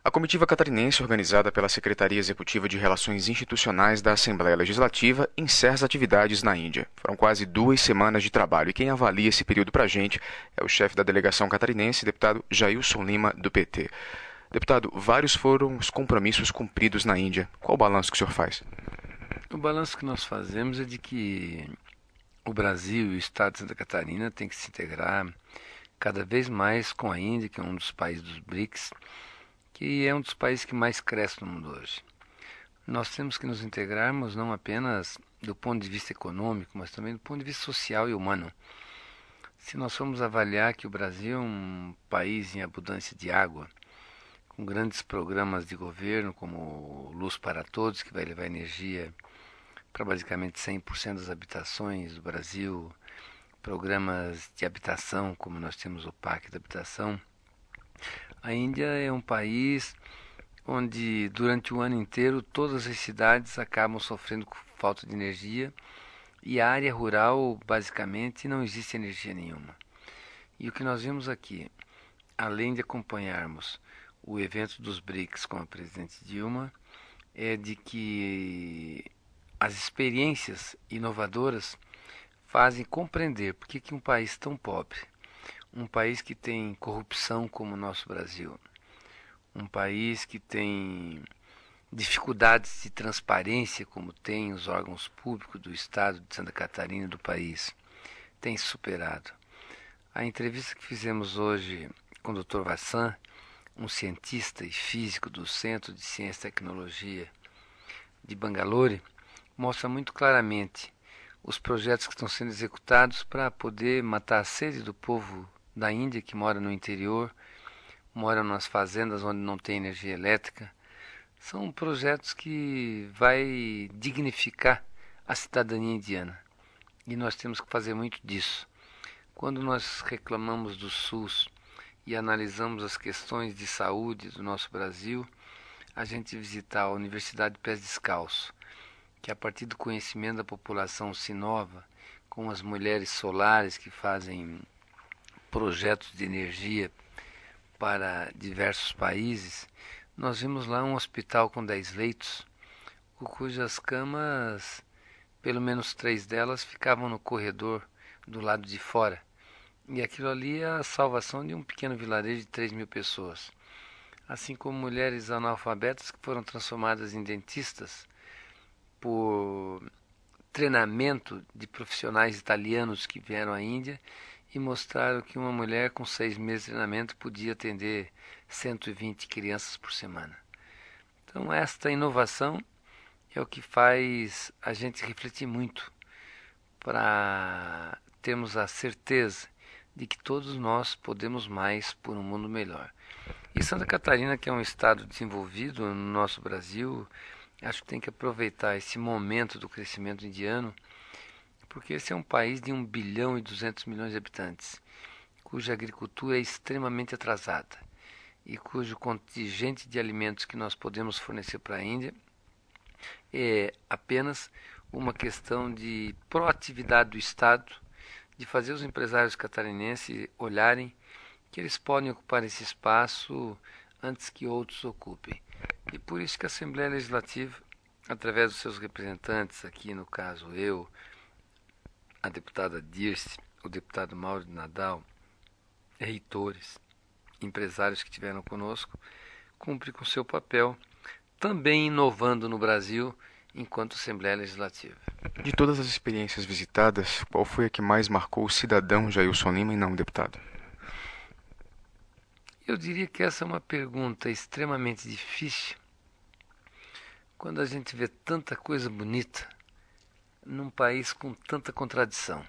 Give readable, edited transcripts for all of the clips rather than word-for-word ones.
A comitiva catarinense, organizada pela Secretaria Executiva de Relações Institucionais da Assembleia Legislativa, encerra as atividades na Índia. Foram quase 2 semanas de trabalho e quem avalia esse período para a gente é o chefe da delegação catarinense, deputado Jailson Lima, do PT. Deputado, vários foram os compromissos cumpridos na Índia. Qual o balanço que o senhor faz? O balanço que nós fazemos é de que o Brasil e o Estado de Santa Catarina têm que se integrar cada vez mais com a Índia, que é um dos países dos BRICS, que é um dos países que mais cresce no mundo hoje. Nós temos que nos integrarmos não apenas do ponto de vista econômico, mas também do ponto de vista social e humano. Se nós formos avaliar que o Brasil é um país em abundância de água, com grandes programas de governo como Luz para Todos, que vai levar energia para basicamente 100% das habitações do Brasil, programas de habitação, como nós temos o PAC da habitação. A Índia é um país onde durante o ano inteiro todas as cidades acabam sofrendo com falta de energia e a área rural basicamente não existe energia nenhuma. E o que nós vimos aqui, além de acompanharmos o evento dos BRICS com a presidente Dilma, é de que as experiências inovadoras fazem compreender por que um país tão pobre, um país que tem corrupção como o nosso Brasil, um país que tem dificuldades de transparência como tem os órgãos públicos do Estado de Santa Catarina e do país, tem superado. A entrevista que fizemos hoje com o Dr. Vassan, um cientista e físico do Centro de Ciência e Tecnologia de Bangalore, mostra muito claramente os projetos que estão sendo executados para poder matar a sede do povo da Índia que mora no interior, mora nas fazendas onde não tem energia elétrica. São projetos que vai dignificar a cidadania indiana. E nós temos que fazer muito disso. Quando nós reclamamos do SUS e analisamos as questões de saúde do nosso Brasil, a gente visitar a Universidade de Pés Descalços, que a partir do conhecimento da população se inova, com as mulheres solares que fazem projetos de energia para diversos países, nós vimos lá um hospital com 10 leitos, cujas camas, pelo menos 3 delas, ficavam no corredor do lado de fora. E aquilo ali é a salvação de um pequeno vilarejo de 3.000 pessoas. Assim como mulheres analfabetas que foram transformadas em dentistas por treinamento de profissionais italianos que vieram à Índia e mostraram que uma mulher com 6 meses de treinamento podia atender 120 crianças por semana. Então esta inovação é o que faz a gente refletir muito para termos a certeza de que todos nós podemos mais por um mundo melhor. E Santa Catarina, que é um estado desenvolvido no nosso Brasil, acho que tem que aproveitar esse momento do crescimento indiano, porque esse é um país de 1 bilhão e 200 milhões de habitantes, cuja agricultura é extremamente atrasada e cujo contingente de alimentos que nós podemos fornecer para a Índia é apenas uma questão de proatividade do Estado, de fazer os empresários catarinenses olharem que eles podem ocupar esse espaço antes que outros ocupem. E por isso que a Assembleia Legislativa, através dos seus representantes, aqui no caso eu, a deputada Dirce, o deputado Mauro de Nadal, reitores, empresários que estiveram conosco, cumpre com seu papel, também inovando no Brasil enquanto Assembleia Legislativa. De todas as experiências visitadas, qual foi a que mais marcou o cidadão Jailson Lima e não o deputado? Eu diria que essa é uma pergunta extremamente difícil quando a gente vê tanta coisa bonita num país com tanta contradição.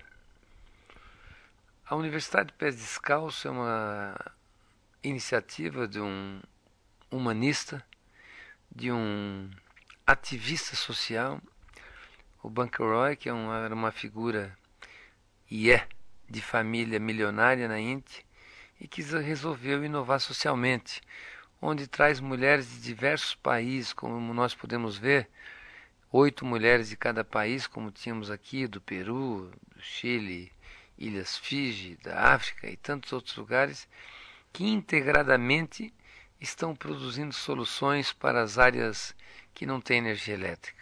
A Universidade de Pés Descalços é uma iniciativa de um humanista, de um ativista social, o Bunker Roy, que era uma figura e é de família milionária na Índia, e que resolveu inovar socialmente, onde traz mulheres de diversos países, como nós podemos ver, 8 mulheres de cada país, como tínhamos aqui, do Peru, do Chile, Ilhas Fiji, da África e tantos outros lugares, que integradamente estão produzindo soluções para as áreas que não têm energia elétrica.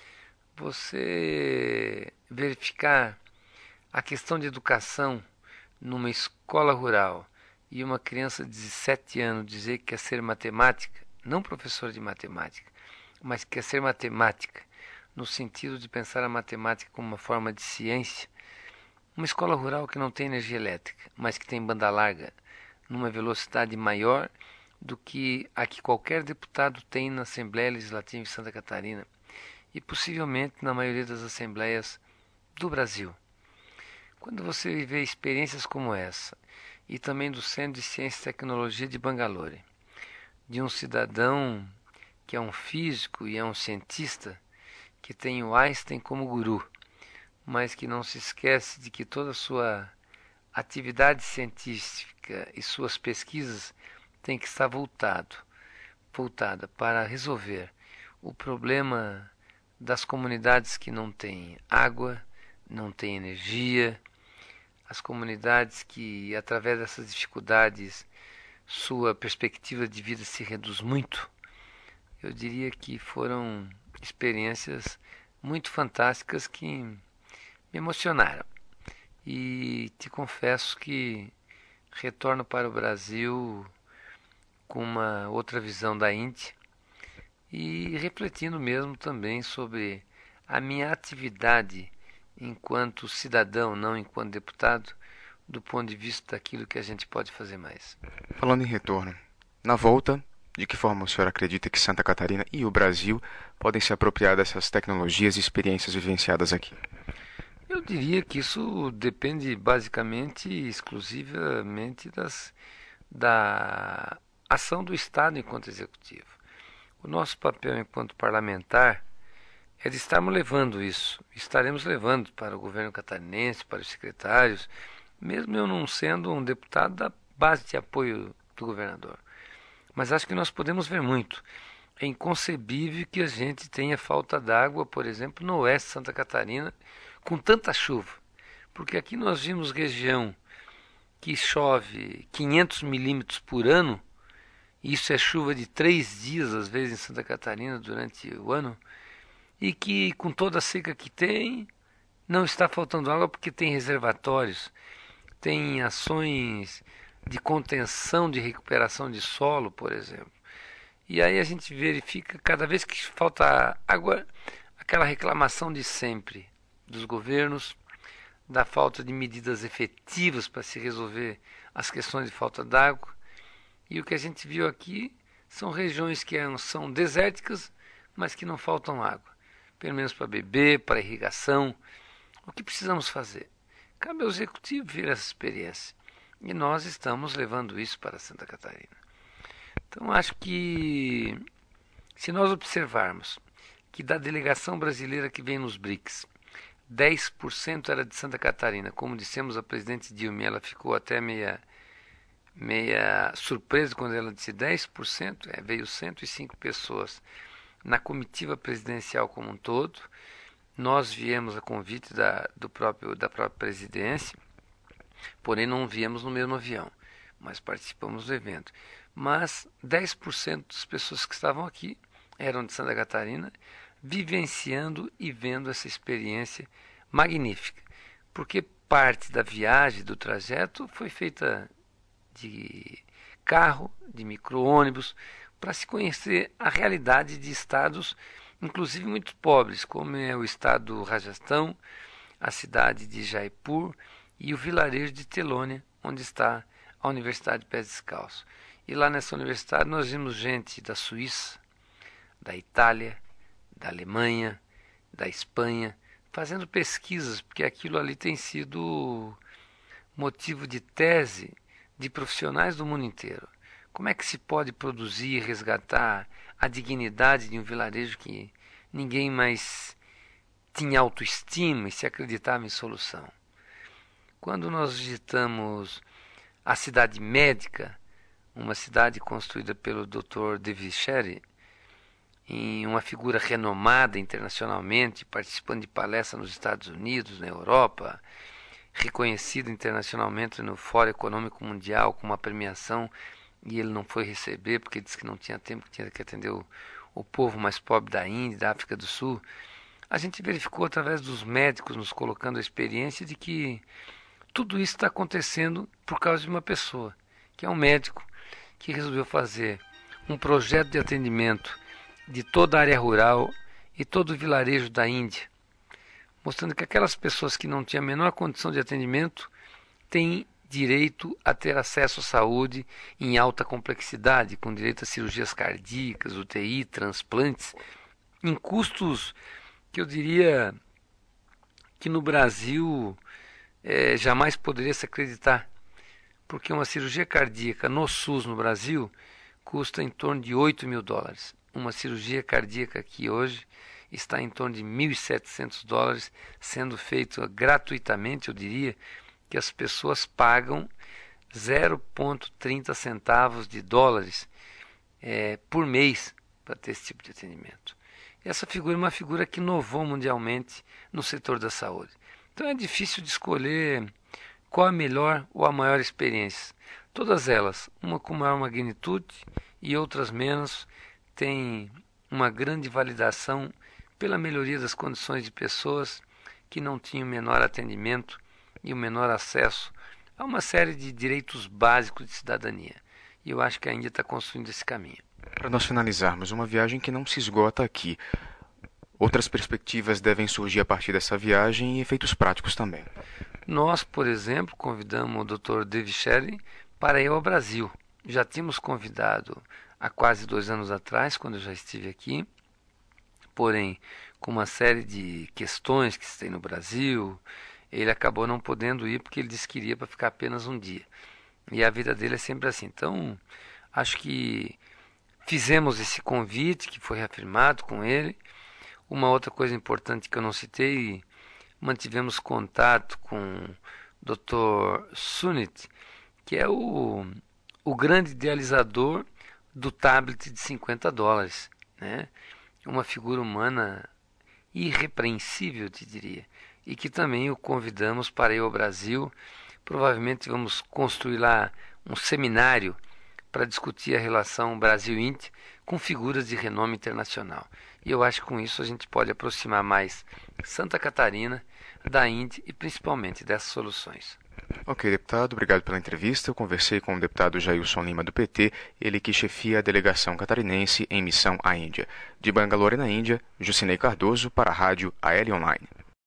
Você verificar a questão de educação numa escola rural e uma criança de 7 anos dizer que quer ser matemática, não professor de matemática, mas quer ser matemática, no sentido de pensar a matemática como uma forma de ciência. Uma escola rural que não tem energia elétrica, mas que tem banda larga, numa velocidade maior do que a que qualquer deputado tem na Assembleia Legislativa em Santa Catarina e possivelmente na maioria das assembleias do Brasil. Quando você vê experiências como essa, e também do Centro de Ciência e Tecnologia de Bangalore, de um cidadão que é um físico e é um cientista, que tem o Einstein como guru, mas que não se esquece de que toda a sua atividade científica e suas pesquisas tem que estar voltada para resolver o problema das comunidades que não têm água, não têm energia, as comunidades que, através dessas dificuldades, sua perspectiva de vida se reduz muito. Eu diria que foram experiências muito fantásticas que me emocionaram. E te confesso que retorno para o Brasil com uma outra visão da Índia e refletindo mesmo também sobre a minha atividade enquanto cidadão, não enquanto deputado, do ponto de vista daquilo que a gente pode fazer mais. Falando em retorno, na volta, de que forma o senhor acredita que Santa Catarina e o Brasil podem se apropriar dessas tecnologias e experiências vivenciadas aqui? Eu diria que isso depende basicamente e exclusivamente da ação do Estado enquanto executivo. O nosso papel enquanto parlamentar é de estarmos levando isso. Estaremos levando para o governo catarinense, para os secretários, mesmo eu não sendo um deputado da base de apoio do governador. Mas acho que nós podemos ver muito. É inconcebível que a gente tenha falta d'água, por exemplo, no oeste de Santa Catarina, com tanta chuva. Porque aqui nós vimos região que chove 500 milímetros por ano, e isso é chuva de 3 dias, às vezes, em Santa Catarina durante o ano, e que com toda a seca que tem, não está faltando água porque tem reservatórios, tem ações de contenção, de recuperação de solo, por exemplo. E aí a gente verifica, cada vez que falta água, aquela reclamação de sempre dos governos, da falta de medidas efetivas para se resolver as questões de falta d'água. E o que a gente viu aqui são regiões que são desérticas, mas que não faltam água, pelo menos para beber, para irrigação. O que precisamos fazer? Cabe ao executivo ver essa experiência. E nós estamos levando isso para Santa Catarina. Então, acho que se nós observarmos que da delegação brasileira que vem nos BRICS, 10% era de Santa Catarina. Como dissemos a presidente Dilma, ela ficou até meia surpresa quando ela disse 10%, veio 105 pessoas na comitiva presidencial como um todo. Nós viemos a convite da própria presidência, porém não viemos no mesmo avião, mas participamos do evento. Mas 10% das pessoas que estavam aqui eram de Santa Catarina, vivenciando e vendo essa experiência magnífica, porque parte da viagem, do trajeto, foi feita de carro, de micro-ônibus, para se conhecer a realidade de estados, inclusive muito pobres, como é o estado do Rajastão, a cidade de Jaipur e o vilarejo de Telônia, onde está a Universidade de Pés Descalços. E lá nessa universidade nós vimos gente da Suíça, da Itália, da Alemanha, da Espanha, fazendo pesquisas, porque aquilo ali tem sido motivo de tese de profissionais do mundo inteiro. Como é que se pode produzir e resgatar a dignidade de um vilarejo que ninguém mais tinha autoestima e se acreditava em solução? Quando nós visitamos a cidade médica, uma cidade construída pelo Dr. De Vicheri, em uma figura renomada internacionalmente, participando de palestras nos Estados Unidos, na Europa, reconhecida internacionalmente no Fórum Econômico Mundial com uma premiação e ele não foi receber porque disse que não tinha tempo, que tinha que atender o povo mais pobre da Índia, da África do Sul. A gente verificou através dos médicos nos colocando a experiência de que tudo isso está acontecendo por causa de uma pessoa, que é um médico que resolveu fazer um projeto de atendimento de toda a área rural e todo o vilarejo da Índia, mostrando que aquelas pessoas que não tinham a menor condição de atendimento têm direito a ter acesso à saúde em alta complexidade, com direito a cirurgias cardíacas, UTI, transplantes, em custos que eu diria que no Brasil jamais poderia se acreditar, porque uma cirurgia cardíaca no SUS no Brasil custa em torno de $8.000. Uma cirurgia cardíaca aqui hoje está em torno de $1.700, sendo feito gratuitamente. Eu diria que as pessoas pagam 0,30 centavos de dólares por mês para ter esse tipo de atendimento. Essa figura é uma figura que inovou mundialmente no setor da saúde. Então é difícil de escolher qual a melhor ou a maior experiência. Todas elas, uma com maior magnitude e outras menos, têm uma grande validação pela melhoria das condições de pessoas que não tinham o menor atendimento e o menor acesso a uma série de direitos básicos de cidadania. E eu acho que a Índia está construindo esse caminho. Para nós finalizarmos, uma viagem que não se esgota aqui. Outras perspectivas devem surgir a partir dessa viagem e efeitos práticos também. Nós, por exemplo, convidamos o Dr. Devicheri para ir ao Brasil. Já tínhamos convidado há quase 2 anos atrás, quando eu já estive aqui, porém, com uma série de questões que se tem no Brasil, ele acabou não podendo ir porque ele disse que iria para ficar apenas um dia. E a vida dele é sempre assim. Então, acho que fizemos esse convite, que foi reafirmado com ele. Uma outra coisa importante que eu não citei, mantivemos contato com o Dr. Sunit, que é o grande idealizador do tablet de $50, né? Uma figura humana irrepreensível, te diria, e que também o convidamos para ir ao Brasil. Provavelmente vamos construir lá um seminário para discutir a relação Brasil-Índia com figuras de renome internacional. E eu acho que com isso a gente pode aproximar mais Santa Catarina da Índia e principalmente dessas soluções. Ok, deputado, obrigado pela entrevista. Eu conversei com o deputado Jailson Lima do PT, ele que chefia a delegação catarinense em missão à Índia. De Bangalore, na Índia, Jucinei Cardoso para a Rádio AL Online.